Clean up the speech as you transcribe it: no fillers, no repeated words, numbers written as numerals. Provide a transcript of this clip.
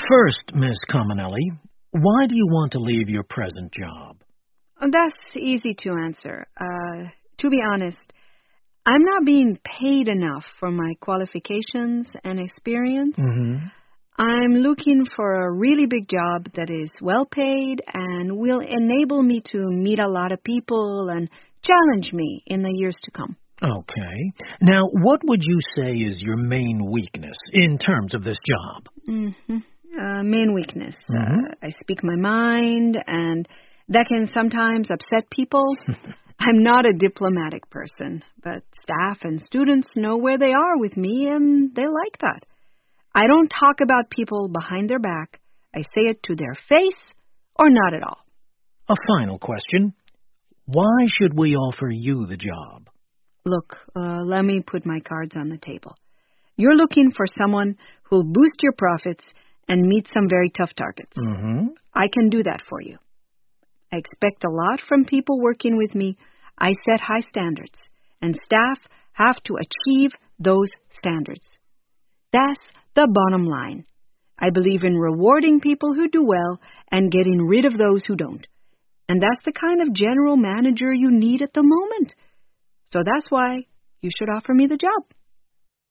First, Miss Cominelli, why do you want to leave your present job? That's easy to answer. To be honest, I'm not being paid enough for my qualifications and experience. Mm-hmm. I'm looking for a really big job that is well paid and will enable me to meet a lot of people and challenge me in the years to come. Okay. Now, what would you say is your main weakness in terms of this job? Main weakness. Mm-hmm. I speak my mind, and that can sometimes upset people. I'm not a diplomatic person, but staff and students know where they are with me, and they like that. I don't talk about people behind their back. I say it to their face or not at all. A final question. Why should we offer you the job? Look, let me put my cards on the table. You're looking for someone who'll boost your profits and meet some very tough targets. Mm-hmm. I can do that for you. I expect a lot from people working with me. I set high standards, and staff have to achieve those standards. That's the bottom line. I believe in rewarding people who do well and getting rid of those who don't. And that's the kind of general manager you need at the moment. So that's why you should offer me the job.